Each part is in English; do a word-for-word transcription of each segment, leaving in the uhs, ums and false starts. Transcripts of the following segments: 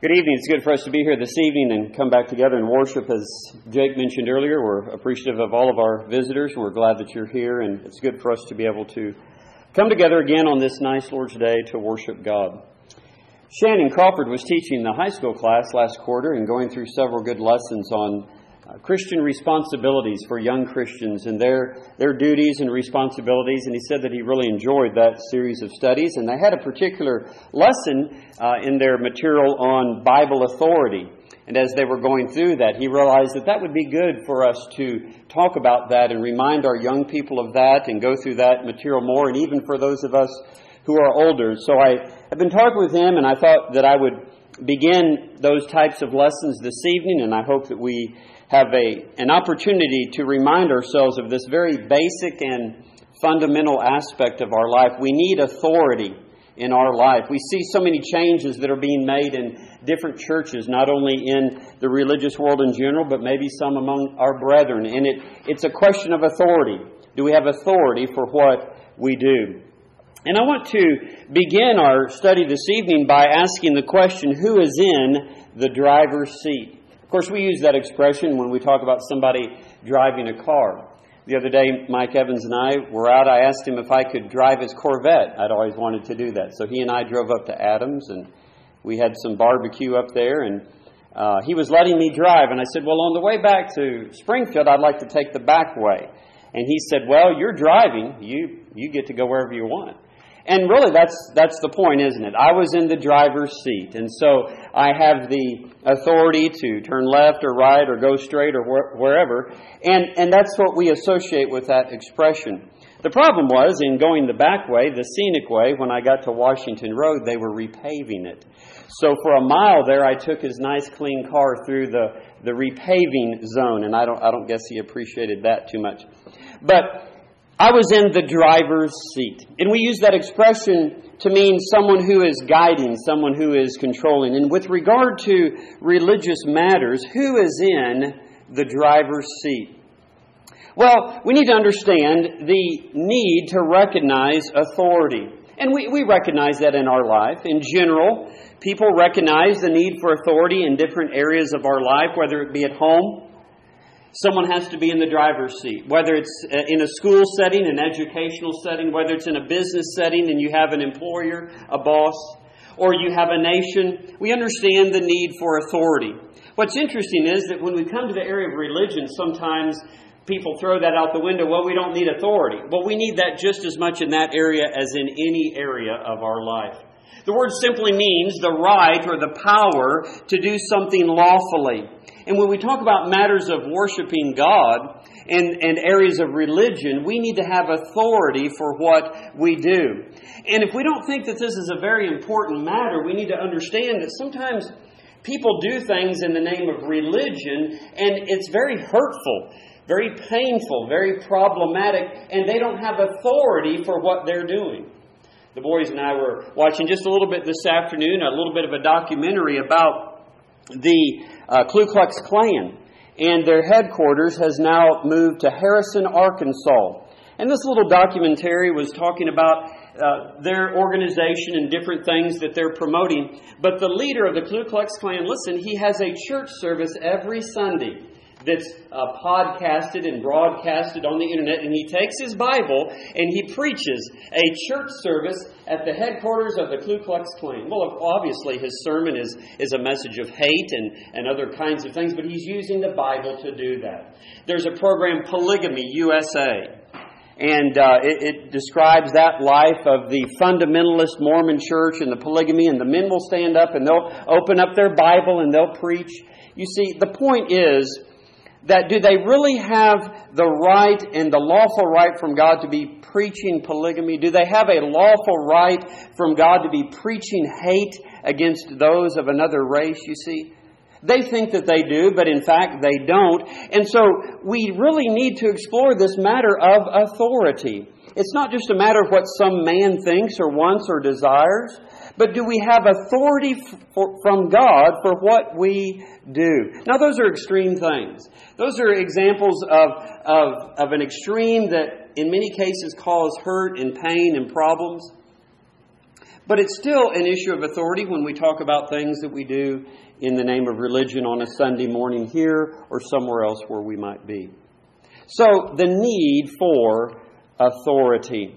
Good evening. It's good for us to be here this evening and come back together and worship. As Jake mentioned earlier, we're appreciative of all of our visitors, and we're glad that you're here, and it's good for us to be able to come together again on this nice Lord's Day to worship God. Shannon Crawford was teaching the high school class last quarter and going through several good lessons on uh, Christian responsibilities for young Christians and their, their duties and responsibilities. And he said that he really enjoyed that series of studies. And they had a particular lesson uh, in their material on Bible authority. And as they were going through that, he realized that that would be good for us to talk about that and remind our young people of that and go through that material more, and even for those of us who are older. So I have been talking with him, and I thought that I would begin those types of lessons this evening, and I hope that we have a an opportunity to remind ourselves of this very basic and fundamental aspect of our life. We need authority in our life. We see so many changes that are being made in different churches, not only in the religious world in general, but maybe some among our brethren. And it, it's a question of authority. Do we have authority for what we do? And I want to begin our study this evening by asking the question, who is in the driver's seat? Of course, we use that expression when we talk about somebody driving a car. The other day, Mike Evans and I were out. I asked him if I could drive his Corvette. I'd always wanted to do that. So he and I drove up to Adams, and we had some barbecue up there, and uh, he was letting me drive. And I said, well, on the way back to Springfield, I'd like to take the back way. And he said, well, you're driving. You you get to go wherever you want. And really, that's that's the point, isn't it? I was in the driver's seat, and so I have the authority to turn left or right or go straight or wh- wherever, and, and that's what we associate with that expression. The problem was, in going the back way, the scenic way, when I got to Washington Road, they were repaving it. So for a mile there, I took his nice, clean car through the, the repaving zone, and I don't I don't guess he appreciated that too much. But I was in the driver's seat. And we use that expression to mean someone who is guiding, someone who is controlling. And with regard to religious matters, who is in the driver's seat? Well, we need to understand the need to recognize authority. And we, we recognize that in our life. In general, people recognize the need for authority in different areas of our life, whether it be at home. Someone has to be in the driver's seat, whether it's in a school setting, an educational setting, whether it's in a business setting and you have an employer, a boss, or you have a nation. We understand the need for authority. What's interesting is that when we come to the area of religion, sometimes people throw that out the window. Well, we don't need authority. Well, we need that just as much in that area as in any area of our life. The word simply means the right or the power to do something lawfully. And when we talk about matters of worshiping God and, and areas of religion, we need to have authority for what we do. And if we don't think that this is a very important matter, we need to understand that sometimes people do things in the name of religion, and it's very hurtful, very painful, very problematic, and they don't have authority for what they're doing. The boys and I were watching just a little bit this afternoon, a little bit of a documentary about the uh, Ku Klux Klan. And their headquarters has now moved to Harrison, Arkansas. And this little documentary was talking about uh, their organization and different things that they're promoting. But the leader of the Ku Klux Klan, listen, he has a church service every Sunday that's uh, podcasted and broadcasted on the internet, and he takes his Bible and he preaches a church service at the headquarters of the Ku Klux Klan. Well, obviously his sermon is, is a message of hate and, and other kinds of things, but he's using the Bible to do that. There's a program, Polygamy U S A, and uh, it, it describes that life of the fundamentalist Mormon church and the polygamy, and the men will stand up and they'll open up their Bible and they'll preach. You see, the point is, that do they really have the right and the lawful right from God to be preaching polygamy? Do they have a lawful right from God to be preaching hate against those of another race, you see? They think that they do, but in fact they don't. And so we really need to explore this matter of authority. It's not just a matter of what some man thinks or wants or desires, but do we have authority for, from God for what we do? Now, those are extreme things. Those are examples of, of, of an extreme that in many cases cause hurt and pain and problems. But it's still an issue of authority when we talk about things that we do in the name of religion on a Sunday morning here or somewhere else where we might be. So, the need for authority.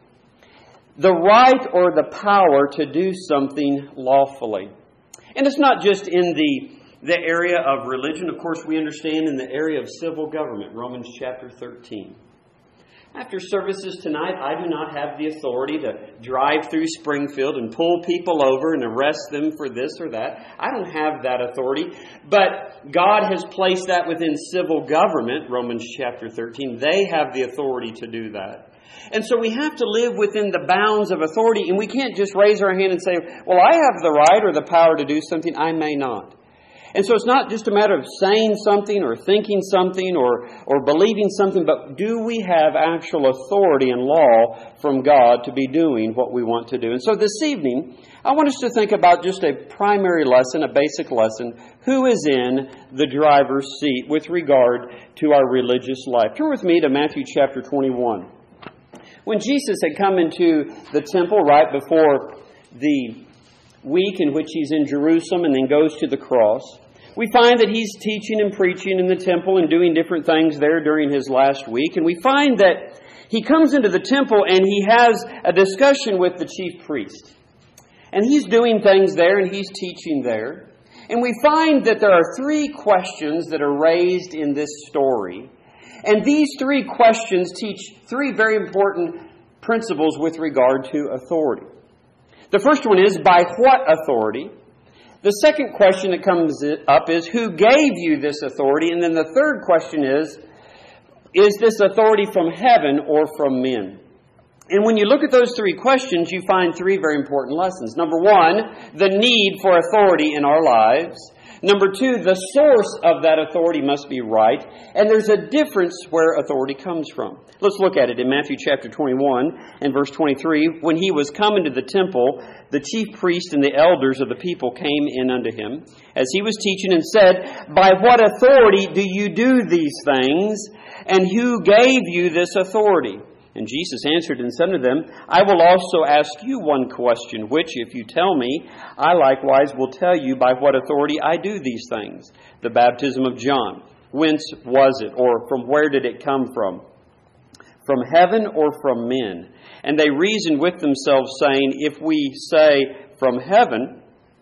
The right or the power to do something lawfully. And it's not just in the, the area of religion. Of course, we understand in the area of civil government, Romans chapter thirteen. After services tonight, I do not have the authority to drive through Springfield and pull people over and arrest them for this or that. I don't have that authority. But God has placed that within civil government, Romans chapter thirteen. They have the authority to do that. And so we have to live within the bounds of authority, and we can't just raise our hand and say, well, I have the right or the power to do something, I may not. And so it's not just a matter of saying something or thinking something or, or believing something, but do we have actual authority and law from God to be doing what we want to do? And so this evening, I want us to think about just a primary lesson, a basic lesson. Who is in the driver's seat with regard to our religious life? Turn with me to Matthew chapter twenty-one. When Jesus had come into the temple right before the week in which He's in Jerusalem and then goes to the cross, we find that He's teaching and preaching in the temple and doing different things there during His last week. And we find that He comes into the temple and He has a discussion with the chief priest. And He's doing things there and He's teaching there. And we find that there are three questions that are raised in this story. And these three questions teach three very important principles with regard to authority. The first one is, by what authority? The second question that comes up is, who gave you this authority? And then the third question is, is this authority from heaven or from men? And when you look at those three questions, you find three very important lessons. Number one, the need for authority in our lives. Number two, the source of that authority must be right. And there's a difference where authority comes from. Let's look at it in Matthew chapter twenty-one and verse twenty-three. When He was come into the temple, the chief priest and the elders of the people came in unto Him, as He was teaching, and said, by what authority do you do these things? And who gave you this authority? And Jesus answered and said to them, I will also ask you one question, which, if you tell me, I likewise will tell you by what authority I do these things. The baptism of John, whence was it, or from where did it come from? From heaven or from men? And they reasoned with themselves, saying, if we say, from heaven,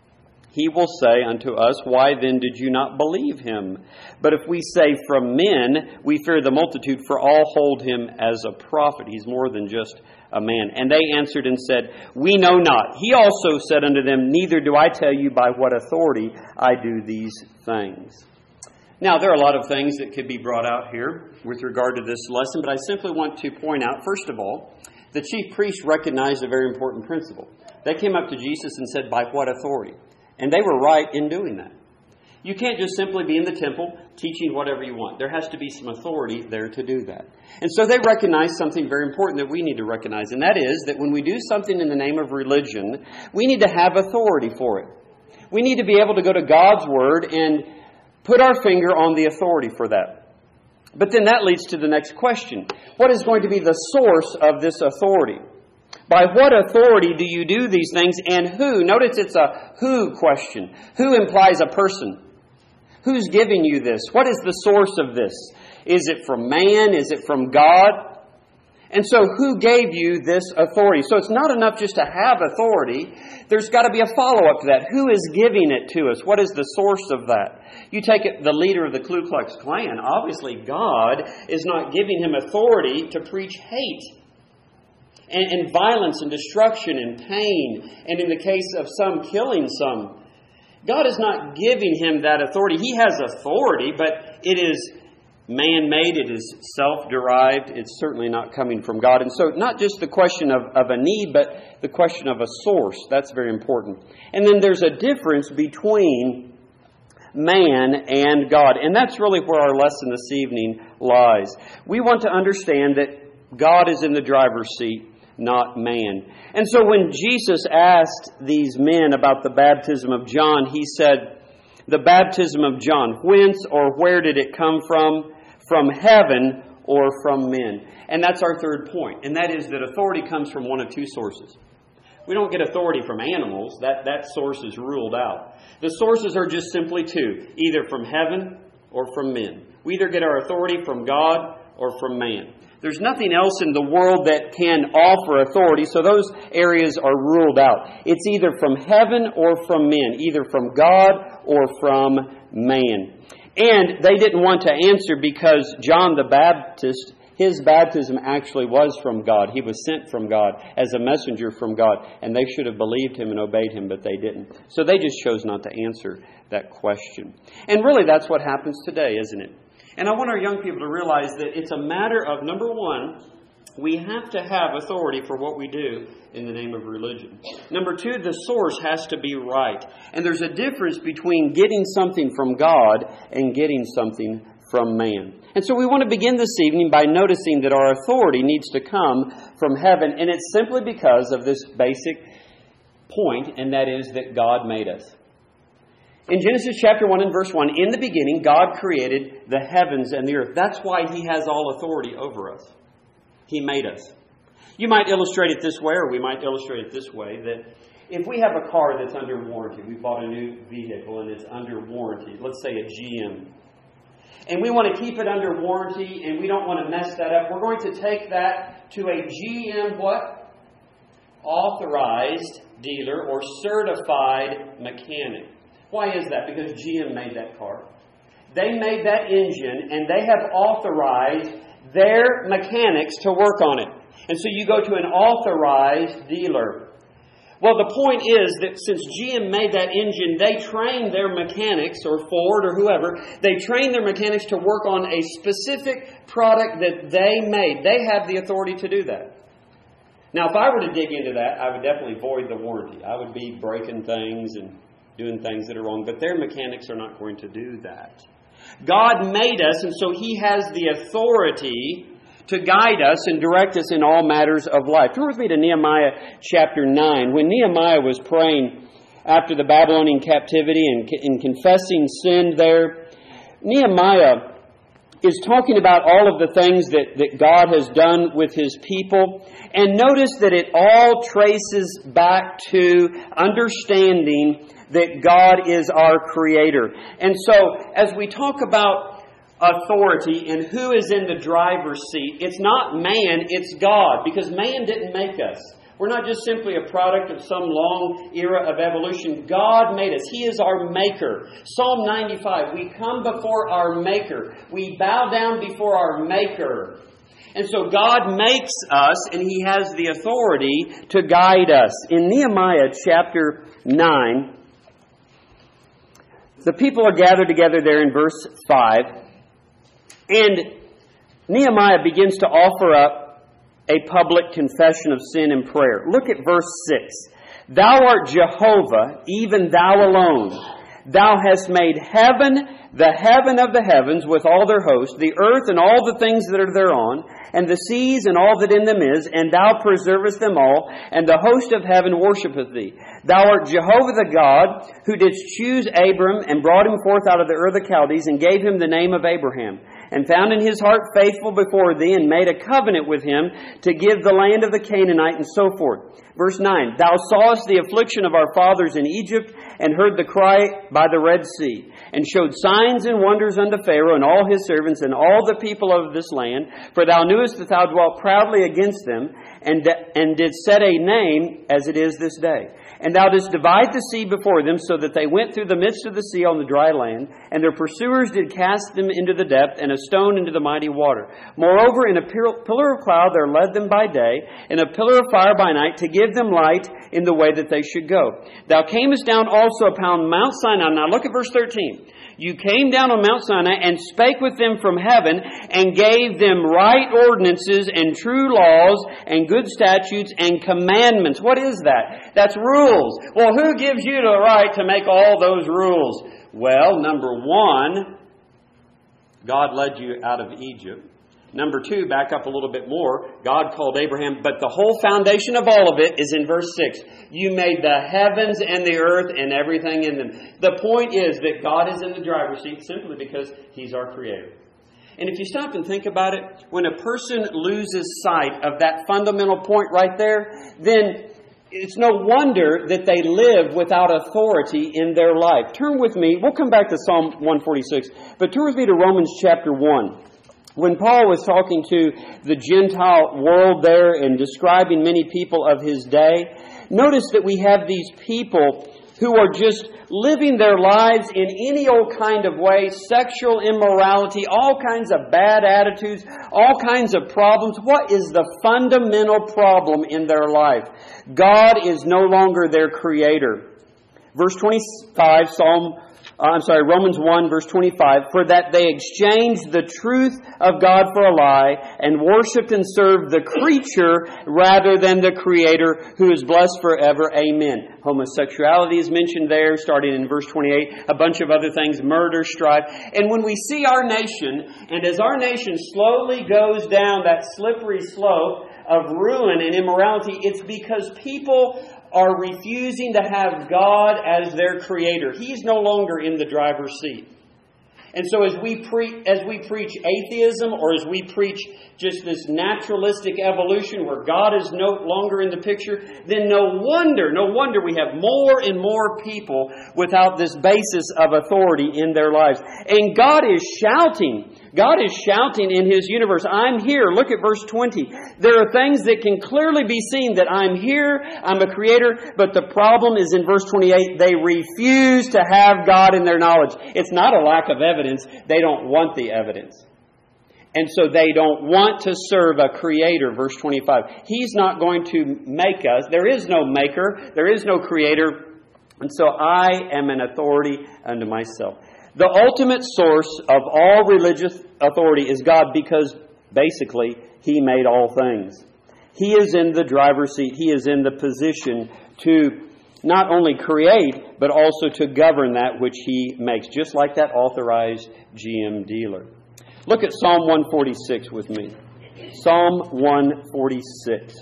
He will say unto us, why then did you not believe Him? But if we say from men, we fear the multitude, for all hold Him as a prophet. He's more than just a man. And they answered and said, we know not. He also said unto them, neither do I tell you by what authority I do these things. Now, there are a lot of things that could be brought out here with regard to this lesson, but I simply want to point out, first of all, the chief priests recognized a very important principle. They came up to Jesus and said, by what authority? And they were right in doing that. You can't just simply be in the temple teaching whatever you want. There has to be some authority there to do that. And so they recognize something very important that we need to recognize, and that is that when we do something in the name of religion, we need to have authority for it. We need to be able to go to God's Word and put our finger on the authority for that. But then that leads to the next question. What is going to be the source of this authority? By what authority do you do these things, and who? Notice it's a who question. Who implies a person. Who's giving you this? What is the source of this? Is it from man? Is it from God? And so who gave you this authority? So it's not enough just to have authority. There's got to be a follow-up to that. Who is giving it to us? What is the source of that? You take it, the leader of the Ku Klux Klan. Obviously, God is not giving him authority to preach hate and, and violence and destruction and pain, and in the case of some, killing some. God is not giving him that authority. He has authority, but it is man-made, it is self-derived, it's certainly not coming from God. And so not just the question of, of a need, but the question of a source. That's very important. And then there's a difference between man and God. And that's really where our lesson this evening lies. We want to understand that God is in the driver's seat, not man. And so when Jesus asked these men about the baptism of John, he said, the baptism of John, whence or where did it come from? From heaven or from men? And that's our third point. And that is that authority comes from one of two sources. We don't get authority from animals. That, that source is ruled out. The sources are just simply two, either from heaven or from men. We either get our authority from God or from man. There's nothing else in the world that can offer authority, so those areas are ruled out. It's either from heaven or from men, either from God or from man. And they didn't want to answer because John the Baptist, his baptism actually was from God. He was sent from God as a messenger from God. And they should have believed him and obeyed him, but they didn't. So they just chose not to answer that question. And really that's what happens today, isn't it? And I want our young people to realize that it's a matter of, number one, we have to have authority for what we do in the name of religion. Number two, the source has to be right. And there's a difference between getting something from God and getting something from man. And so we want to begin this evening by noticing that our authority needs to come from heaven. And it's simply because of this basic point, and that is that God made us. In Genesis chapter one and verse one, in the beginning, God created the heavens and the earth. That's why He has all authority over us. He made us. You might illustrate it this way, or we might illustrate it this way, that if we have a car that's under warranty, we bought a new vehicle and it's under warranty, let's say a G M, and we want to keep it under warranty and we don't want to mess that up, we're going to take that to a G M what? Authorized dealer or certified mechanic. Why is that? Because G M made that car. They made that engine and they have authorized their mechanics to work on it. And so you go to an authorized dealer. Well, the point is that since G M made that engine, they trained their mechanics, or Ford or whoever, they trained their mechanics to work on a specific product that they made. They have the authority to do that. Now, if I were to dig into that, I would definitely void the warranty. I would be breaking things and doing things that are wrong, but their mechanics are not going to do that. God made us, and so He has the authority to guide us and direct us in all matters of life. Turn with me to Nehemiah chapter nine. When Nehemiah was praying after the Babylonian captivity and, and confessing sin there, Nehemiah is talking about all of the things that, that God has done with His people. And notice that it all traces back to understanding that God is our Creator. And so, as we talk about authority and who is in the driver's seat, it's not man, it's God. Because man didn't make us. We're not just simply a product of some long era of evolution. God made us. He is our Maker. Psalm ninety-five, we come before our Maker. We bow down before our Maker. And so God makes us, and He has the authority to guide us. In Nehemiah chapter nine, the people are gathered together there in verse five. And Nehemiah begins to offer up a public confession of sin and prayer. Look at verse six. Thou art Jehovah, even Thou alone. Thou hast made heaven, the heaven of the heavens, with all their host, the earth and all the things that are thereon, and the seas and all that in them is, and Thou preservest them all, and the host of heaven worshipeth Thee. Thou art Jehovah the God, who didst choose Abram, and brought him forth out of the Ur of the Chaldees, and gave him the name of Abraham, and found in his heart faithful before Thee, and made a covenant with him to give the land of the Canaanite, and so forth. Verse nine, Thou sawest the affliction of our fathers in Egypt, and heard the cry by the Red Sea, and showed signs and wonders unto Pharaoh and all his servants and all the people of this land. For Thou knewest that Thou dwelt proudly against them, and, and didst set a name as it is this day. And Thou didst divide the sea before them, so that they went through the midst of the sea on the dry land, and their pursuers did cast them into the depth, and a stone into the mighty water. Moreover, in a pillar of cloud there led them by day, and a pillar of fire by night, to give them light in the way that they should go. Thou camest down also upon Mount Sinai. Now look at verse thirteen. You came down on Mount Sinai and spake with them from heaven, and gave them right ordinances and true laws and good statutes and commandments. What is that? That's rules. Well, who gives you the right to make all those rules? Well, number one, God led you out of Egypt. Number two, back up a little bit more, God called Abraham, but the whole foundation of all of it is in verse six. You made the heavens and the earth and everything in them. The point is that God is in the driver's seat simply because He's our Creator. And if you stop and think about it, when a person loses sight of that fundamental point right there, then it's no wonder that they live without authority in their life. Turn with me, we'll come back to Psalm one forty-six, but turn with me to Romans chapter one. When Paul was talking to the Gentile world there and describing many people of his day, notice that we have these people who are just living their lives in any old kind of way, sexual immorality, all kinds of bad attitudes, all kinds of problems. What is the fundamental problem in their life? God is no longer their creator. Verse twenty-five, Psalm Uh, I'm sorry, Romans one, verse twenty-five, for that they exchanged the truth of God for a lie and worshipped and served the creature rather than the Creator, who is blessed forever. Amen. Homosexuality is mentioned there, starting in verse twenty-eight, a bunch of other things, murder, strife. And when we see our nation, and as our nation slowly goes down that slippery slope of ruin and immorality, it's because people are refusing to have God as their creator. He's no longer in the driver's seat. And so as we pre- as we preach atheism, or as we preach just this naturalistic evolution where God is no longer in the picture, then no wonder, no wonder we have more and more people without this basis of authority in their lives. And God is shouting. God is shouting in His universe, I'm here. Look at verse twenty. There are things that can clearly be seen that I'm here, I'm a creator, but the problem is in verse twenty-eight, they refuse to have God in their knowledge. It's not a lack of evidence. They don't want the evidence. And so they don't want to serve a creator, verse twenty-five. He's not going to make us. There is no maker. There is no creator. And so I am an authority unto myself. The ultimate source of all religious authority is God, because basically He made all things. He is in the driver's seat. He is in the position to not only create, but also to govern that which He makes, just like that authorized G M dealer. Look at Psalm one forty-six with me. Psalm one forty-six.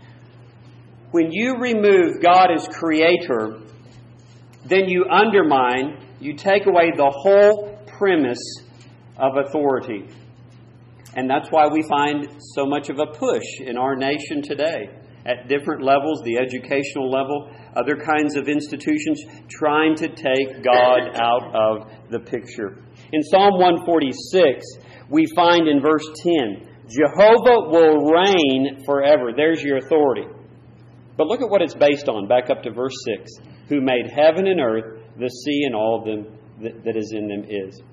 When you remove God as creator, then you undermine, you take away the whole premise of authority. And that's why we find so much of a push in our nation today at different levels, the educational level, other kinds of institutions, trying to take God out of the picture. In Psalm one forty-six, we find in verse ten, Jehovah will reign forever. There's your authority. But look at what it's based on. Back up to verse six. Who made heaven and earth, the sea and all of them that, that is in them is.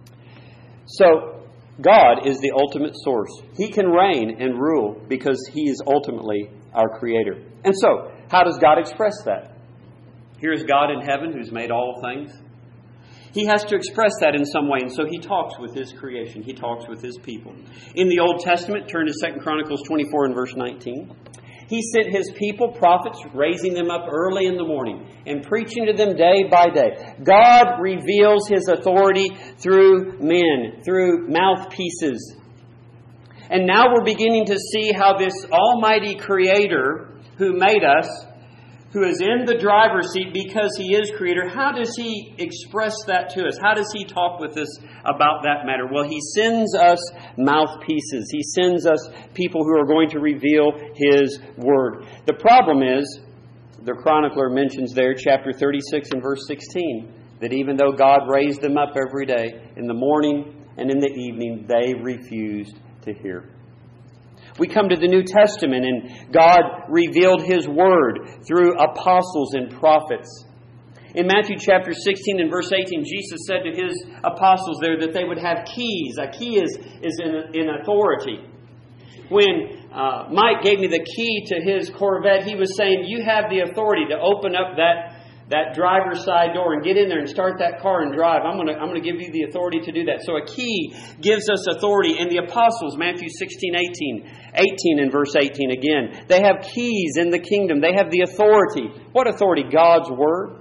So, God is the ultimate source. He can reign and rule because He is ultimately our Creator. And so, how does God express that? Here's God in heaven who's made all things. He has to express that in some way, and so He talks with His creation. He talks with His people. In the Old Testament, turn to Second Chronicles twenty-four and verse nineteen. He sent His people, prophets, raising them up early in the morning and preaching to them day by day. God reveals His authority through men, through mouthpieces. And now we're beginning to see how this almighty Creator who made us, who is in the driver's seat because He is Creator, how does He express that to us? How does He talk with us about that matter? Well, He sends us mouthpieces. He sends us people who are going to reveal His Word. The problem is, the chronicler mentions there, chapter thirty-six and verse sixteen, that even though God raised them up every day, in the morning and in the evening, they refused to hear. We come to the New Testament, and God revealed His Word through apostles and prophets. In Matthew chapter sixteen and verse eighteen, Jesus said to His apostles there that they would have keys. A key is, is in, in authority. When uh, Mike gave me the key to his Corvette, he was saying, you have the authority to open up that that driver's side door and get in there and start that car and drive. I'm going to I'm going to give you the authority to do that. So a key gives us authority. And the apostles, Matthew sixteen, eighteen, eighteen and verse eighteen again, they have keys in the kingdom. They have the authority. What authority? God's Word.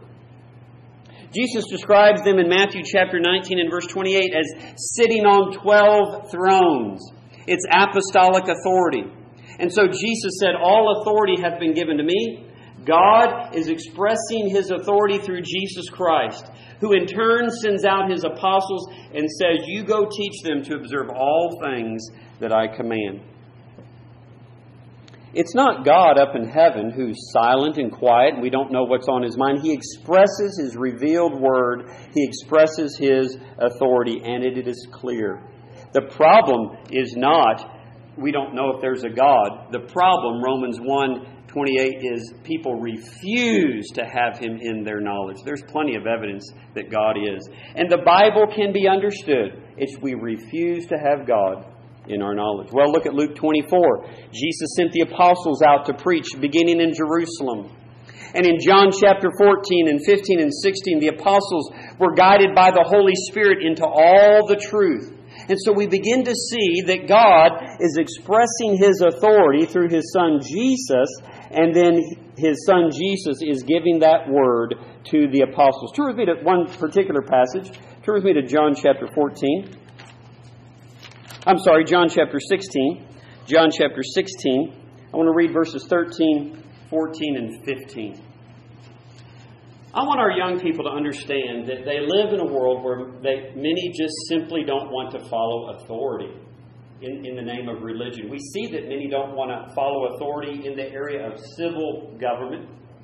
Jesus describes them in Matthew chapter nineteen and verse twenty-eight as sitting on twelve thrones. It's apostolic authority. And so Jesus said, all authority hath been given to me. God is expressing His authority through Jesus Christ, who in turn sends out His apostles and says, you go teach them to observe all things that I command. It's not God up in heaven who's silent and quiet and we don't know what's on His mind. He expresses His revealed Word. He expresses His authority, and it is clear. The problem is not we don't know if there's a God. The problem, Romans one twenty-eight, is people refuse to have Him in their knowledge. There's plenty of evidence that God is. And the Bible can be understood. It's we refuse to have God in our knowledge. Well, look at Luke twenty-four. Jesus sent the apostles out to preach, beginning in Jerusalem. And in John chapter fourteen and fifteen and sixteen, the apostles were guided by the Holy Spirit into all the truth. And so we begin to see that God is expressing His authority through His Son Jesus, and then His Son Jesus is giving that word to the apostles. Turn with me to one particular passage. Turn with me to John chapter fourteen. I'm sorry, John chapter sixteen. John chapter sixteen. I want to read verses thirteen, fourteen, and fifteen. I want our young people to understand that they live in a world where they, many just simply don't want to follow authority in, in the name of religion. We see that many don't want to follow authority in the area of civil government.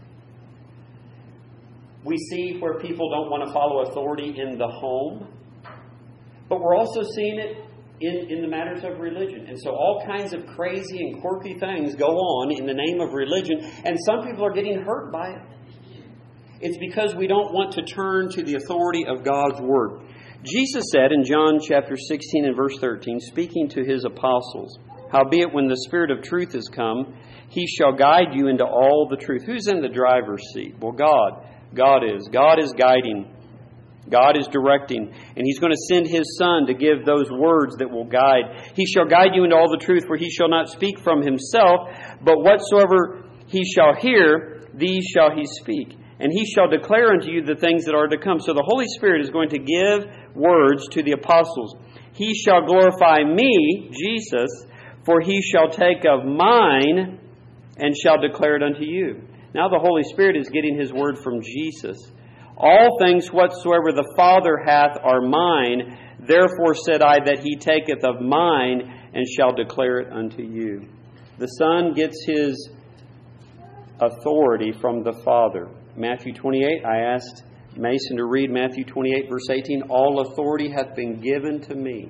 We see where people don't want to follow authority in the home. But we're also seeing it in, in the matters of religion. And so all kinds of crazy and quirky things go on in the name of religion, and some people are getting hurt by it. It's because we don't want to turn to the authority of God's Word. Jesus said in John chapter sixteen and verse thirteen, speaking to His apostles, "Howbeit when the Spirit of truth is come, He shall guide you into all the truth." Who's in the driver's seat? Well, God. God is. God is guiding. God is directing. And He's going to send His Son to give those words that will guide. "He shall guide you into all the truth, for He shall not speak from Himself, but whatsoever He shall hear, these shall He speak. And He shall declare unto you the things that are to come." So the Holy Spirit is going to give words to the apostles. "He shall glorify me," Jesus, "for He shall take of mine and shall declare it unto you." Now the Holy Spirit is getting His word from Jesus. "All things whatsoever the Father hath are mine. Therefore said I that He taketh of mine and shall declare it unto you." The Son gets His authority from the Father. Matthew twenty-eight, I asked Mason to read Matthew twenty-eight, verse eighteen. "All authority hath been given to me,"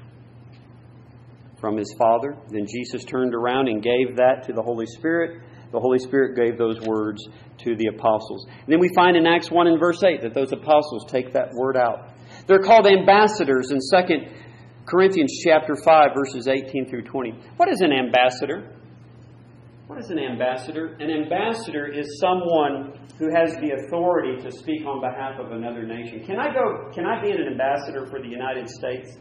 from His Father. Then Jesus turned around and gave that to the Holy Spirit. The Holy Spirit gave those words to the apostles. And then we find in Acts one and verse eight that those apostles take that word out. They're called ambassadors in Second Corinthians chapter five, verses eighteen through twenty. What is an ambassador? What is an ambassador? An ambassador is someone who has the authority to speak on behalf of another nation. Can I go? Can I be an ambassador for the United States?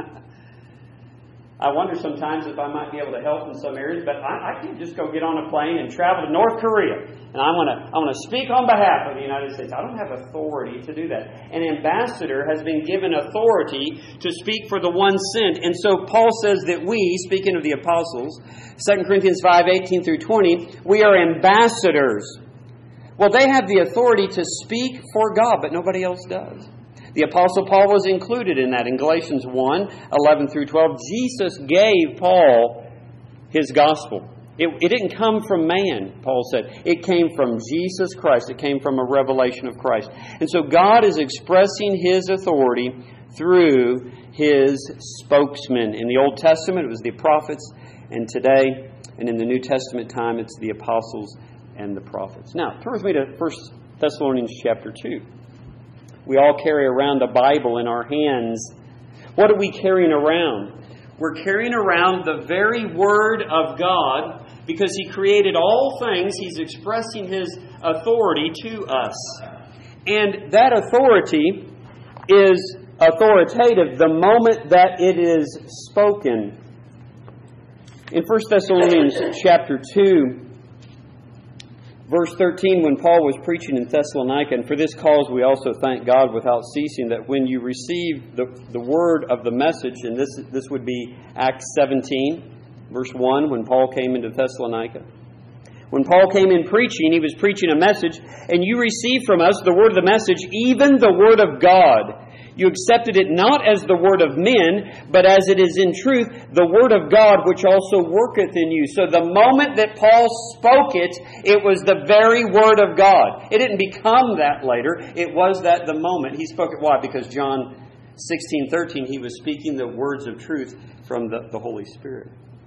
I wonder sometimes if I might be able to help in some areas, but I, I can just go get on a plane and travel to North Korea, and I want to I want to speak on behalf of the United States. I don't have authority to do that. An ambassador has been given authority to speak for the one sent, and so Paul says that we, speaking of the apostles, Second Corinthians five, eighteen through twenty, we are ambassadors. Well, they have the authority to speak for God, but nobody else does. The Apostle Paul was included in that. In Galatians one, eleven through twelve, Jesus gave Paul his gospel. It, it didn't come from man, Paul said. It came from Jesus Christ. It came from a revelation of Christ. And so God is expressing His authority through His spokesman. In the Old Testament, it was the prophets. And today, and in the New Testament time, it's the apostles and the prophets. Now, turn with me to First Thessalonians chapter two. We all carry around a Bible in our hands. What are we carrying around? We're carrying around the very Word of God because He created all things. He's expressing His authority to us. And that authority is authoritative the moment that it is spoken. In First Thessalonians chapter two, verse thirteen, when Paul was preaching in Thessalonica, "And for this cause we also thank God without ceasing, that when you received the, the word of the message," and this, this would be Acts seventeen, verse one, when Paul came into Thessalonica. When Paul came in preaching, he was preaching a message, "And you received from us the word of the message, even the word of God. You accepted it not as the word of men, but as it is in truth the word of God, which also worketh in you. So the moment that Paul spoke it, it was the very word of God. It didn't become that later. It was that the moment he spoke it. Why? Because John sixteen thirteen, he was speaking the words of truth from the, the Holy Spirit.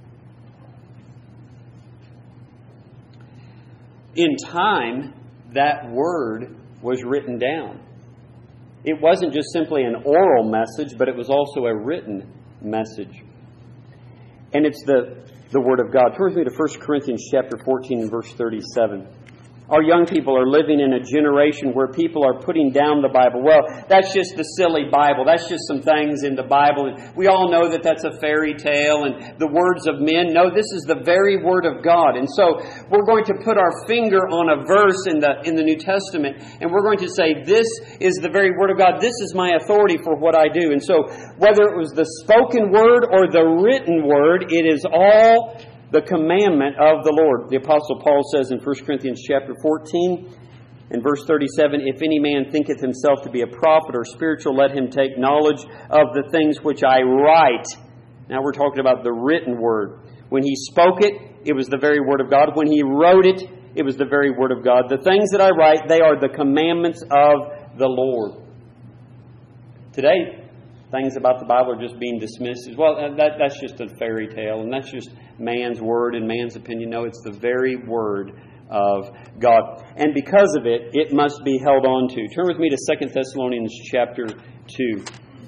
In time, that word was written down. It wasn't just simply an oral message, but it was also a written message. And it's the, the Word of God. Turn with me to First Corinthians chapter fourteen and verse thirty-seven. Our young people are living in a generation where people are putting down the Bible. Well, that's just the silly Bible. That's just some things in the Bible. And we all know that that's a fairy tale and the words of men. No, this is the very Word of God. And so we're going to put our finger on a verse in the in the New Testament, and we're going to say, this is the very Word of God. This is my authority for what I do. And so whether it was the spoken Word or the written Word, it is all the commandment of the Lord. The Apostle Paul says in First Corinthians chapter fourteen and verse thirty-seven, if any man thinketh himself to be a prophet or spiritual, let him take knowledge of the things which I write. Now we're talking about the written word. When he spoke it, it was the very word of God. When he wrote it, it was the very word of God. The things that I write, they are the commandments of the Lord. Today, things about the Bible are just being dismissed as, well, that, that's just a fairy tale, and that's just man's word and man's opinion. No, it's the very word of God. And because of it, it must be held on to. Turn with me to Second Thessalonians chapter two.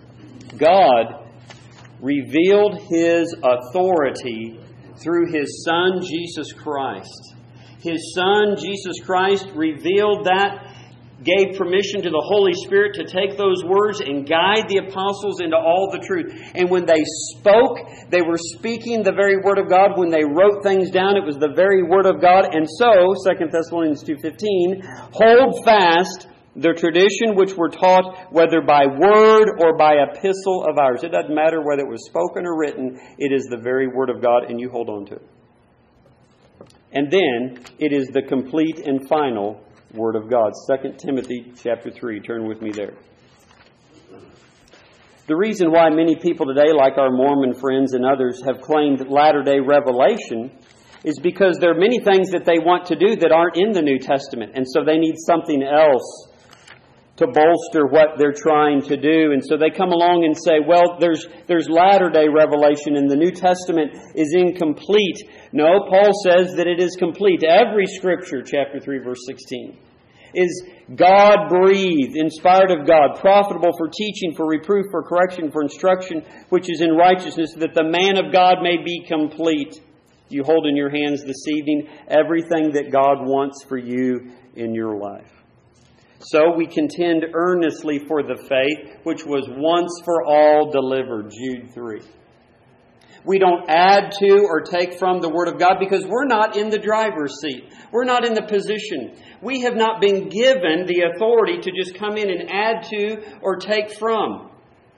God revealed His authority through His Son, Jesus Christ. His Son, Jesus Christ, revealed that, gave permission to the Holy Spirit to take those words and guide the apostles into all the truth. And when they spoke, they were speaking the very Word of God. When they wrote things down, it was the very Word of God. And so, Second Thessalonians two fifteen, hold fast the tradition which were taught, whether by word or by epistle of ours. It doesn't matter whether it was spoken or written. It is the very Word of God, and you hold on to it. And then, it is the complete and final Word of God. Second Timothy chapter three. Turn with me there. The reason why many people today, like our Mormon friends and others, have claimed latter-day revelation is because there are many things that they want to do that aren't in the New Testament. And so they need something else to bolster what they're trying to do. And so they come along and say, well, there's there's latter-day revelation and the New Testament is incomplete. No, Paul says that it is complete. Every Scripture, chapter three, verse sixteen, is God-breathed, inspired of God, profitable for teaching, for reproof, for correction, for instruction, which is in righteousness, that the man of God may be complete. You hold in your hands this evening everything that God wants for you in your life. So we contend earnestly for the faith which was once for all delivered. Jude three. We don't add to or take from the Word of God because we're not in the driver's seat. We're not in the position. We have not been given the authority to just come in and add to or take from.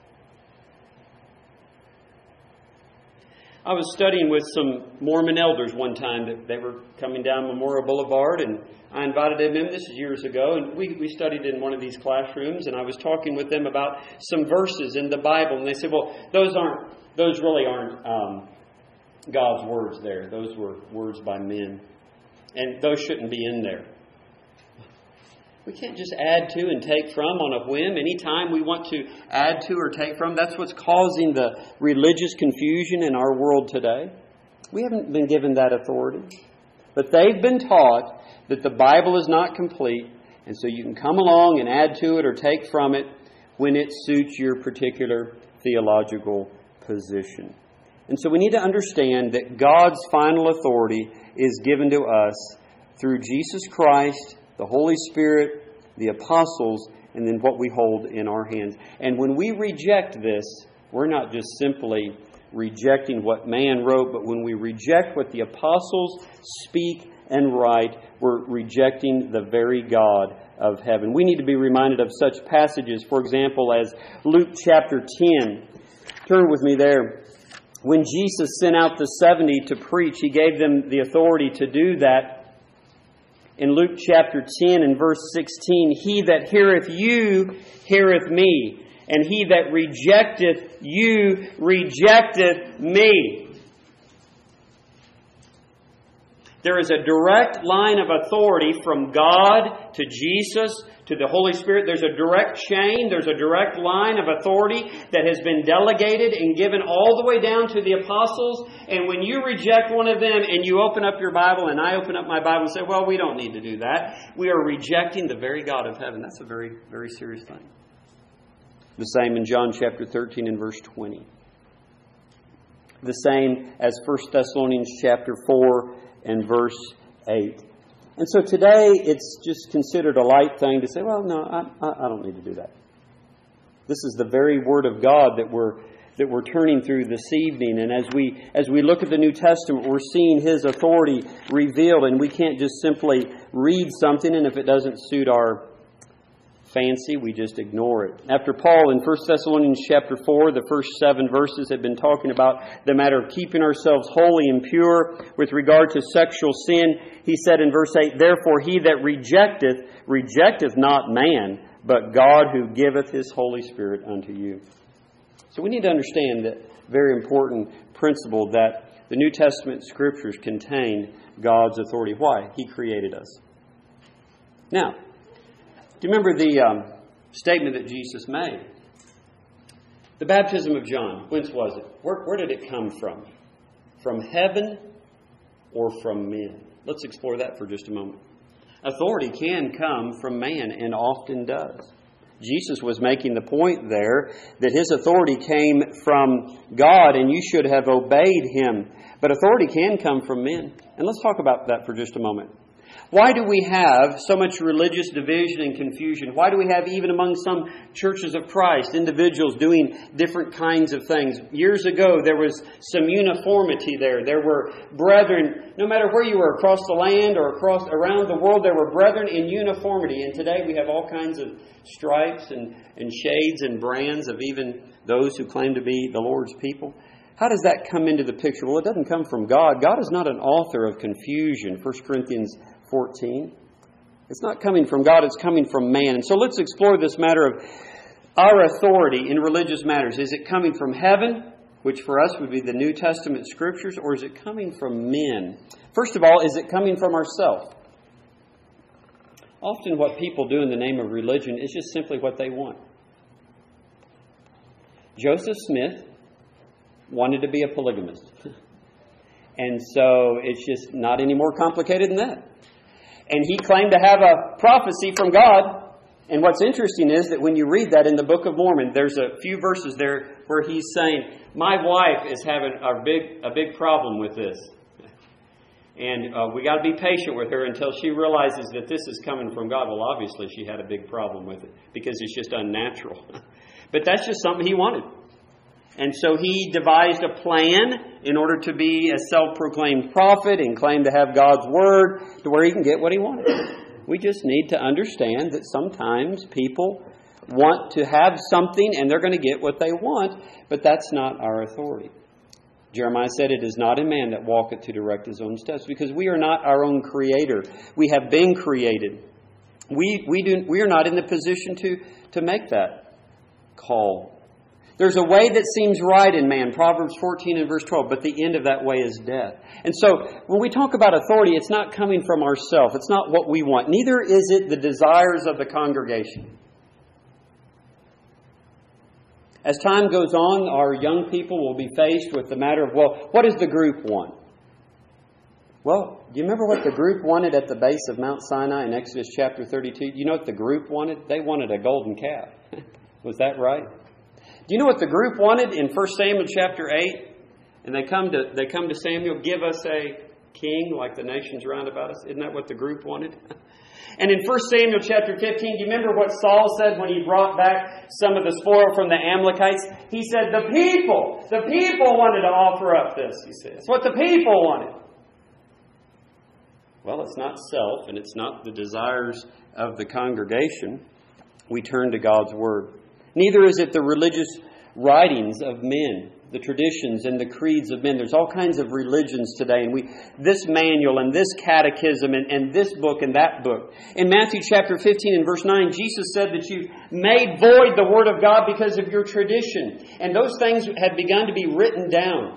I was studying with some Mormon elders one time. That they were coming down Memorial Boulevard, and I invited them in. This is years ago, and we, we studied in one of these classrooms, and I was talking with them about some verses in the Bible, and they said, well, those aren't, those really aren't um, God's words there. Those were words by men, and those shouldn't be in there. We can't just add to and take from on a whim. Anytime we want to add to or take from, that's what's causing the religious confusion in our world today. We haven't been given that authority. But they've been taught that the Bible is not complete, and so you can come along and add to it or take from it when it suits your particular theological position. And so we need to understand that God's final authority is given to us through Jesus Christ, the Holy Spirit, the apostles, and then what we hold in our hands. And when we reject this, we're not just simply rejecting what man wrote, but when we reject what the apostles speak and write, we're rejecting the very God of heaven. We need to be reminded of such passages, for example, as Luke chapter ten. Turn with me there. When Jesus sent out the seventy to preach, He gave them the authority to do that. In Luke chapter ten and verse sixteen, he that heareth you heareth me, And he that rejecteth you rejecteth me. There is a direct line of authority from God to Jesus to the Holy Spirit. There's a direct chain. There's a direct line of authority that has been delegated and given all the way down to the apostles. And when you reject one of them and you open up your Bible and I open up my Bible and say, well, we don't need to do that, we are rejecting the very God of heaven. That's a very, very serious thing. The same in John chapter thirteen and verse twenty. The same as First Thessalonians chapter four and verse eight. And so today it's just considered a light thing to say, well, no, I, I don't need to do that. This is the very Word of God that we're that we're turning through this evening. And as we as we look at the New Testament, we're seeing His authority revealed. And we can't just simply read something, and if it doesn't suit our fancy, we just ignore it. After Paul in First Thessalonians chapter four, the first seven verses have been talking about the matter of keeping ourselves holy and pure with regard to sexual sin. He said in verse eight, therefore he that rejecteth, rejecteth not man, but God who giveth His Holy Spirit unto you. So we need to understand that very important principle that the New Testament Scriptures contain God's authority. Why? He created us. Now, do you remember the um, statement that Jesus made? The baptism of John, whence was it? Where, where did it come from? From heaven or from men? Let's explore that for just a moment. Authority can come from man and often does. Jesus was making the point there that His authority came from God and you should have obeyed Him. But authority can come from men. And let's talk about that for just a moment. Why do we have so much religious division and confusion? Why do we have, even among some churches of Christ, individuals doing different kinds of things? Years ago, there was some uniformity there. There were brethren, no matter where you were, across the land or across around the world, there were brethren in uniformity. And today we have all kinds of stripes and, and shades and brands of even those who claim to be the Lord's people. How does that come into the picture? Well, it doesn't come from God. God is not an author of confusion. First Corinthians fourteen. It's not coming from God, it's coming from man. And so let's explore this matter of our authority in religious matters. Is it coming from heaven, which for us would be the New Testament Scriptures, or is it coming from men? First of all, is it coming from ourselves? Often what people do in the name of religion is just simply what they want. Joseph Smith wanted to be a polygamist. And so it's just not any more complicated than that. And he claimed to have a prophecy from God. And what's interesting is that when you read that in the Book of Mormon, there's a few verses there where he's saying, my wife is having a big a big problem with this. And uh, we got to be patient with her until she realizes that this is coming from God. Well, obviously she had a big problem with it because it's just unnatural. But that's just something he wanted. And so he devised a plan in order to be a self-proclaimed prophet and claim to have God's Word to where he can get what he wanted. We just need to understand that sometimes people want to have something and they're going to get what they want, but that's not our authority. Jeremiah said, it is not in man that walketh to direct his own steps, because we are not our own creator. We have been created. We we do we are not in the position to, to make that call. There's a way that seems right in man, Proverbs fourteen and verse twelve, but the end of that way is death. And so when we talk about authority, it's not coming from ourselves. It's not what we want. Neither is it the desires of the congregation. As time goes on, our young people will be faced with the matter of, well, what does the group want? Well, do you remember what the group wanted at the base of Mount Sinai in Exodus chapter thirty-two? Do you know what the group wanted? They wanted a golden calf. Was that right? Do you know what the group wanted in First Samuel chapter eight? And they come to they come to Samuel, give us a king like the nations round about us. Isn't that what the group wanted? And in First Samuel chapter fifteen, do you remember what Saul said when he brought back some of the spoil from the Amalekites? He said, the people, the people wanted to offer up this, he says. It's what the people wanted. Well, it's not self, and it's not the desires of the congregation. We turn to God's Word. Neither is it the religious writings of men. the traditions and the creeds of men. There's all kinds of religions today, and we this manual and this catechism and, and this book and that book. In Matthew chapter fifteen and verse nine, Jesus said that you made void the Word of God because of your tradition. And those things had begun to be written down.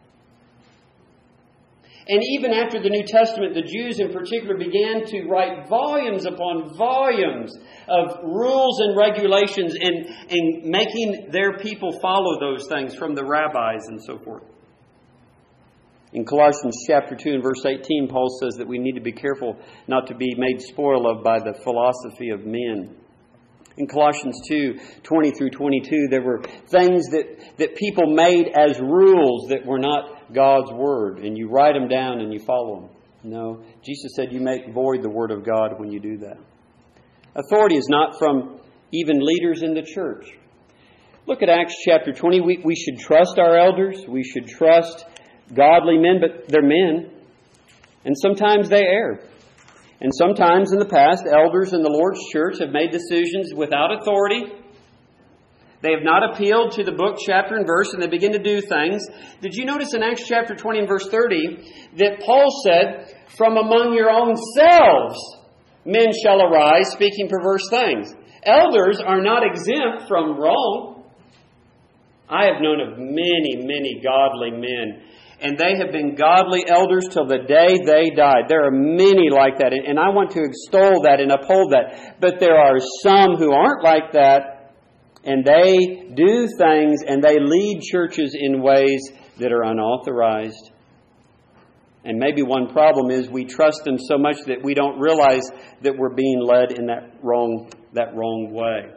And even after the New Testament, the Jews in particular began to write volumes upon volumes of rules and regulations and, and making their people follow those things from the rabbis and so forth. In Colossians chapter two and verse eighteen, Paul says that we need to be careful not to be made spoil of by the philosophy of men. In Colossians two, twenty through twenty-two, there were things that, that people made as rules that were not God's Word, and you write them down and you follow them. No, Jesus said you make void the Word of God when you do that. Authority is not from even leaders in the church. Look at Acts chapter twenty. We, we should trust our elders. We should trust godly men, but they're men. And sometimes they err. And sometimes in the past, elders in the Lord's church have made decisions without authority. They have not appealed to the book, chapter, and verse, and they begin to do things. Did you notice in Acts chapter twenty and verse thirty that Paul said, "From among your own selves men shall arise, speaking perverse things." Elders are not exempt from wrong. I have known of many, many godly men, and they have been godly elders till the day they died. There are many like that, and I want to extol that and uphold that. But there are some who aren't like that, and they do things and they lead churches in ways that are unauthorized. And maybe one problem is we trust them so much that we don't realize that we're being led in that wrong, that wrong way.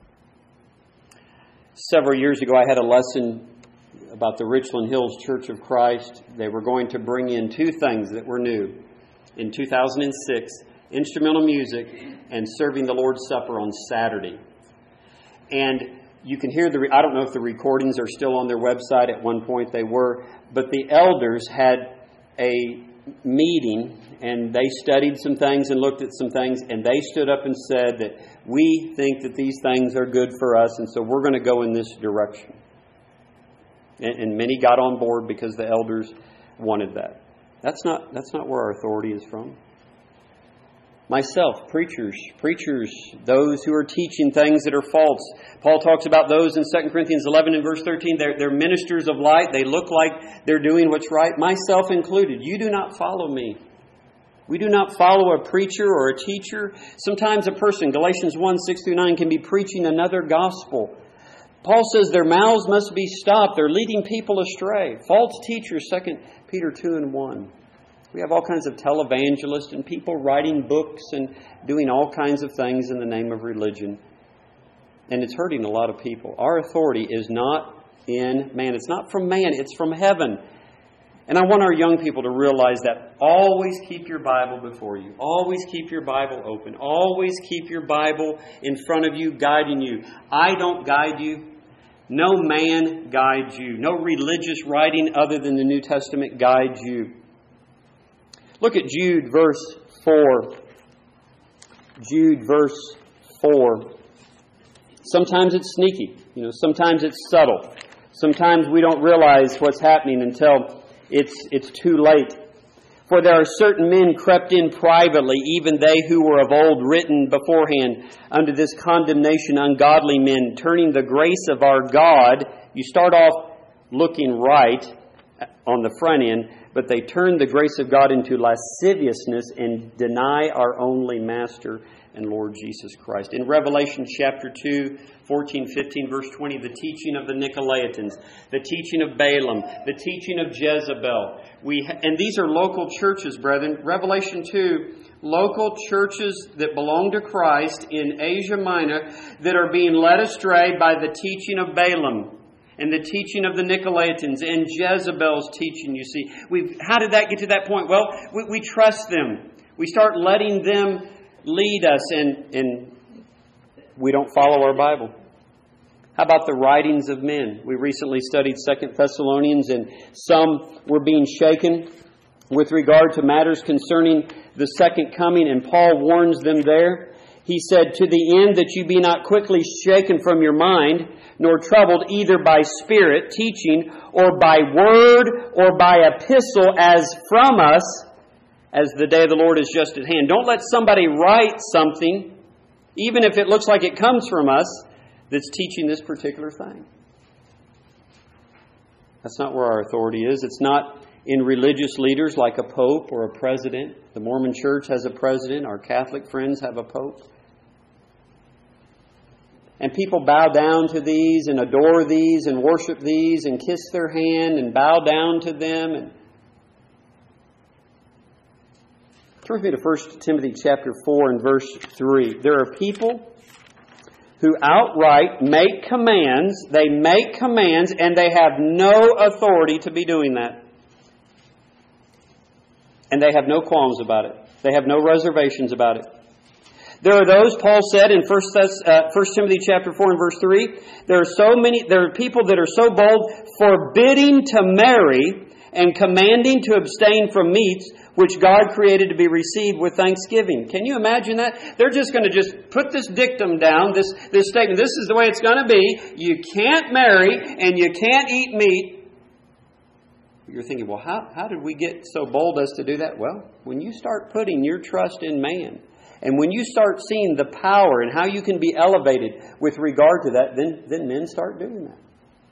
Several years ago, I had a lesson about the Richland Hills Church of Christ. They were going to bring in two things that were new. In two thousand six, instrumental music and serving the Lord's Supper on Saturday. And you can hear the, I don't know if the recordings are still on their website. At one point they were. But the elders had a meeting and they studied some things and looked at some things. And they stood up and said that we think that these things are good for us. And so we're going to go in this direction. And, and many got on board because the elders wanted that. That's not, that's not where our authority is from. Myself, preachers, preachers, those who are teaching things that are false. Paul talks about those in Second Corinthians eleven and verse thirteen. They're, they're ministers of light. They look like they're doing what's right, myself included. You do not follow me. We do not follow a preacher or a teacher. Sometimes a person, Galatians one, six through nine, can be preaching another gospel. Paul says their mouths must be stopped. They're leading people astray. False teachers, Second Peter two and one. We have all kinds of televangelists and people writing books and doing all kinds of things in the name of religion. And it's hurting a lot of people. Our authority is not in man. It's not from man. It's from heaven. And I want our young people to realize that. Always keep your Bible before you. Always keep your Bible open. Always keep your Bible in front of you, guiding you. I don't guide you. No man guides you. No religious writing other than the New Testament guides you. Look at Jude verse four. Jude verse four. Sometimes it's sneaky. You know, sometimes it's subtle. Sometimes we don't realize what's happening until it's it's too late. For there are certain men crept in privately, even they who were of old written beforehand unto this condemnation, ungodly men, turning the grace of our God. You start off looking right on the front end, but they turn the grace of God into lasciviousness and deny our only Master and Lord Jesus Christ. In Revelation chapter two, fourteen, fifteen, verse twenty, the teaching of the Nicolaitans, the teaching of Balaam, the teaching of Jezebel. We ha- and these are local churches, brethren. Revelation two, local churches that belong to Christ in Asia Minor that are being led astray by the teaching of Balaam and the teaching of the Nicolaitans and Jezebel's teaching, you see. We've, how did that get to that point? Well, we, we trust them. We start letting them lead us, and, and we don't follow our Bible. How about the writings of men? We recently studied Second Thessalonians, and some were being shaken with regard to matters concerning the second coming, and Paul warns them there. he said, to the end that you be not quickly shaken from your mind, nor troubled either by spirit, teaching, or by word, or by epistle as from us, as the day of the Lord is just at hand. Don't let somebody write something, even if it looks like it comes from us, that's teaching this particular thing. That's not where our authority is. It's not in religious leaders like a pope or a president. The Mormon Church has a president. Our Catholic friends have a pope. And people bow down to these and adore these and worship these and kiss their hand and bow down to them. And turn with me to First Timothy chapter four and verse three. There are people who outright make commands. They make commands and they have no authority to be doing that. And they have no qualms about it. They have no reservations about it. There are those, Paul said in First Timothy chapter four and verse three, there are so many, there are people that are so bold, forbidding to marry and commanding to abstain from meats which God created to be received with thanksgiving. Can you imagine that? They're just going to just put this dictum down, this, this statement. This is the way it's going to be. You can't marry and you can't eat meat. You're thinking, well, how, how did we get so bold as to do that? Well, when you start putting your trust in man, and when you start seeing the power and how you can be elevated with regard to that, then, then men start doing that.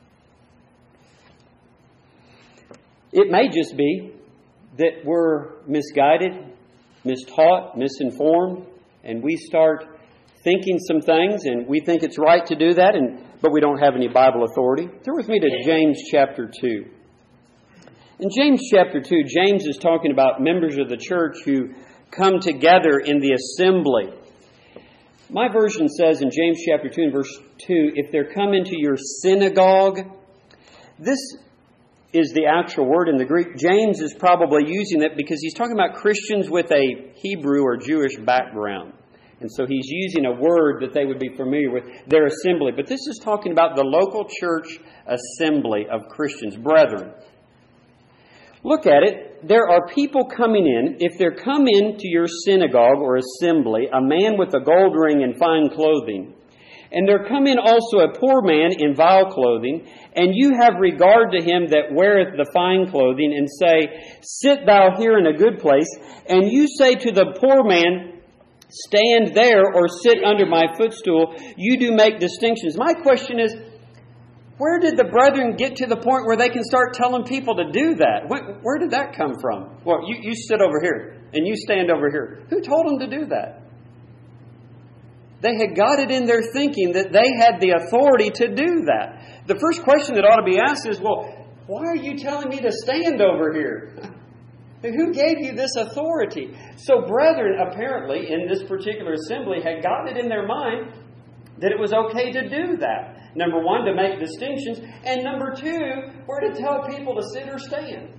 It may just be that we're misguided, mistaught, misinformed, and we start thinking some things, and we think it's right to do that, and but we don't have any Bible authority. Turn with me to James chapter two. In James chapter two, James is talking about members of the church who come together in the assembly. My version says in James chapter two and verse two, if they're come into your synagogue, this is the actual word in the Greek. James is probably using it because he's talking about Christians with a Hebrew or Jewish background. And so he's using a word that they would be familiar with, their assembly. But this is talking about the local church assembly of Christians, brethren. Look at it. There are people coming in. If they're come into your synagogue or assembly, a man with a gold ring and fine clothing, and there come in also a poor man in vile clothing, and you have regard to him that weareth the fine clothing, and say, sit thou here in a good place, and you say to the poor man, stand there or sit under my footstool, you do make distinctions. My question is, where did the brethren get to the point where they can start telling people to do that? Where, where did that come from? Well, you, you sit over here and you stand over here. Who told them to do that? They had got it in their thinking that they had the authority to do that. The first question that ought to be asked is, well, why are you telling me to stand over here? Who gave you this authority? So brethren, apparently, in this particular assembly, had gotten it in their mind that it was okay to do that. Number one, to make distinctions. And number two, were to tell people to sit or stand.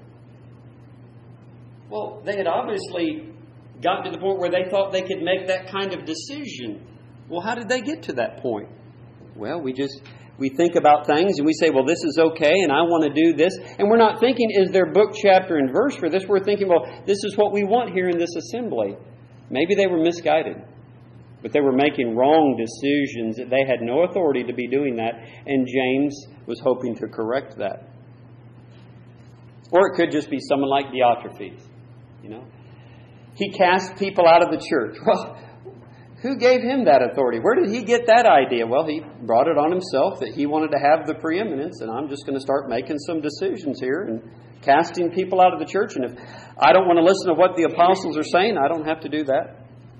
Well, they had obviously gotten to the point where they thought they could make that kind of decision. Well, how did they get to that point? Well, we just, we think about things and we say, well, this is okay and I want to do this. And we're not thinking, is there book, chapter, and verse for this? We're thinking, well, this is what we want here in this assembly. Maybe they were misguided. But they were making wrong decisions. They had no authority to be doing that. And James was hoping to correct that. Or it could just be someone like Diotrephes. You know, he cast people out of the church. Well, who gave him that authority? Where did he get that idea? Well, he brought it on himself that he wanted to have the preeminence. And I'm just going to start making some decisions here and casting people out of the church. And if I don't want to listen to what the apostles are saying, I don't have to do that.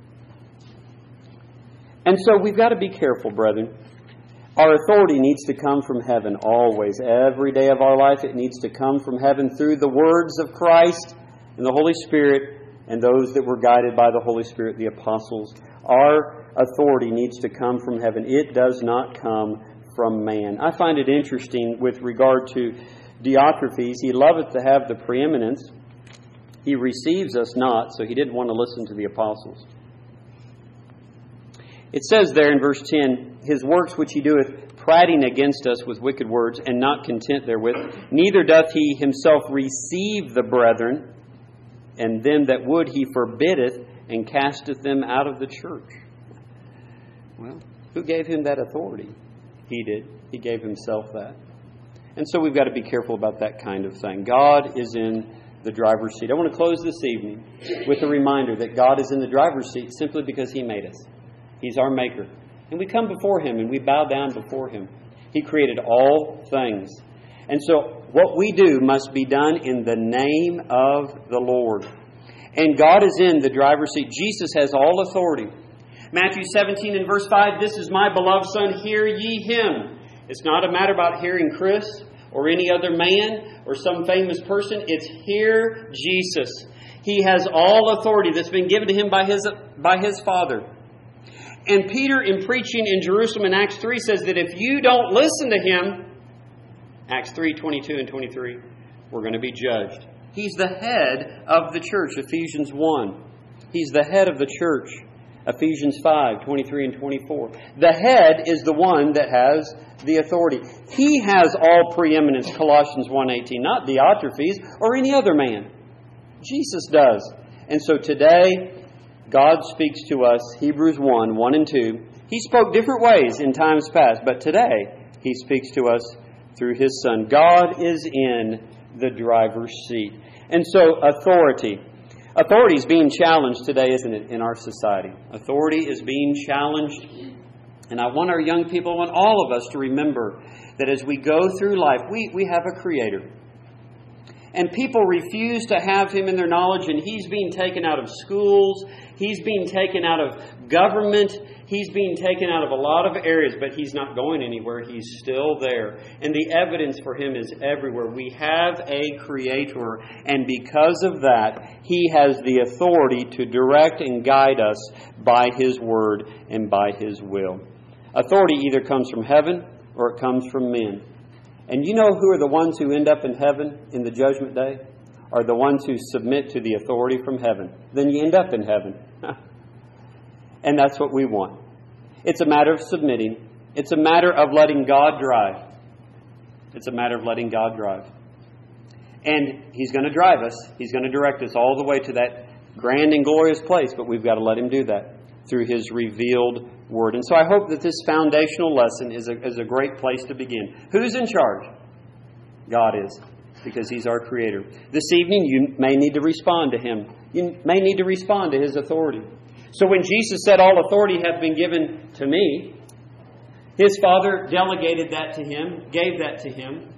And so we've got to be careful, brethren. Our authority needs to come from heaven always. Every day of our life, it needs to come from heaven through the words of Christ and the Holy Spirit and those that were guided by the Holy Spirit, the apostles. Our authority needs to come from heaven. It does not come from man. I find it interesting with regard to Diotrephes. He loveth to have the preeminence. He receives us not, so he didn't want to listen to the apostles. It says there in verse ten, his works which he doeth, prating against us with wicked words, and not content therewith, neither doth he himself receive the brethren, and them that would he forbiddeth, and casteth them out of the church. Well, who gave him that authority? He did. He gave himself that. And so we've got to be careful about that kind of thing. God is in the driver's seat. I want to close this evening with a reminder that God is in the driver's seat simply because He made us. He's our maker. And we come before Him and we bow down before Him. He created all things. And so what we do must be done in the name of the Lord. And God is in the driver's seat. Jesus has all authority. Matthew seventeen and verse five, "This is my beloved Son, hear ye Him." It's not a matter about hearing Chris or any other man or some famous person. It's hear Jesus. He has all authority that's been given to Him by His, by His Father. And Peter, in preaching in Jerusalem in Acts three, says that if you don't listen to Him, Acts three, twenty-two and twenty-three, we're going to be judged. He's the head of the church, Ephesians one. He's the head of the church, Ephesians five, twenty-three and twenty-four. The head is the one that has the authority. He has all preeminence, Colossians one eighteen, not Diotrephes or any other man. Jesus does. And so today, God speaks to us, Hebrews one, one and two. He spoke different ways in times past, but today He speaks to us through His Son. God is in the driver's seat. And so authority. Authority is being challenged today, isn't it, in our society? Authority is being challenged. And I want our young people, I want all of us to remember that as we go through life, we, we have a Creator. And people refuse to have Him in their knowledge, and He's being taken out of schools. He's being taken out of government. He's being taken out of a lot of areas, but He's not going anywhere. He's still there. And the evidence for Him is everywhere. We have a Creator, and because of that, He has the authority to direct and guide us by His Word and by His will. Authority either comes from heaven or it comes from men. And you know who are the ones who end up in heaven in the judgment day? Are the ones who submit to the authority from heaven. Then you end up in heaven. And that's what we want. It's a matter of submitting. It's a matter of letting God drive. It's a matter of letting God drive. And He's going to drive us. He's going to direct us all the way to that grand and glorious place. But we've got to let Him do that through His revealed Word. And so I hope that this foundational lesson is a, is a great place to begin. Who's in charge? God is, because He's our Creator. This evening you may need to respond to Him. You may need to respond to His authority. So when Jesus said, "All authority hath been given to me," His Father delegated that to Him, gave that to Him.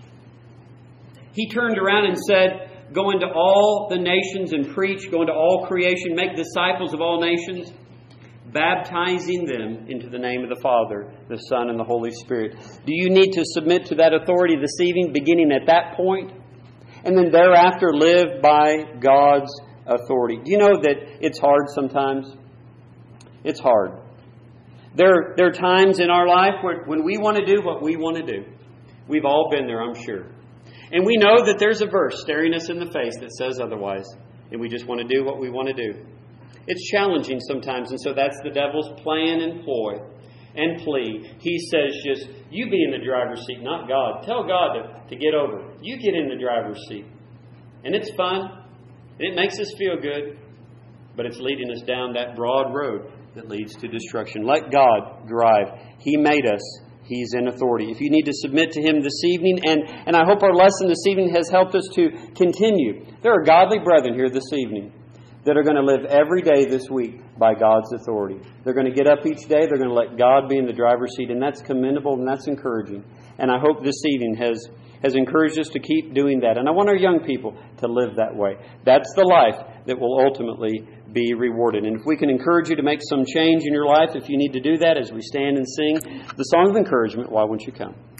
He turned around and said, "Go into all the nations and preach, go into all creation, make disciples of all nations, baptizing them into the name of the Father, the Son, and the Holy Spirit." Do you need to submit to that authority this evening, beginning at that point, and then thereafter live by God's authority? Do you know that it's hard sometimes? It's hard. There, there are times in our life where, when we want to do what we want to do. We've all been there, I'm sure. And we know that there's a verse staring us in the face that says otherwise. And we just want to do what we want to do. It's challenging sometimes, and so that's the devil's plan and ploy and plea. He says just, you be in the driver's seat, not God. Tell God to, to get over. You get in the driver's seat. And it's fun. And it makes us feel good. But it's leading us down that broad road that leads to destruction. Let God drive. He made us. He's in authority. If you need to submit to Him this evening, and, and I hope our lesson this evening has helped us to continue. There are godly brethren here this evening that are going to live every day this week by God's authority. They're going to get up each day. They're going to let God be in the driver's seat. And that's commendable and that's encouraging. And I hope this evening has, has encouraged us to keep doing that. And I want our young people to live that way. That's the life that will ultimately be rewarded. And if we can encourage you to make some change in your life, if you need to do that as we stand and sing the song of encouragement, why won't you come?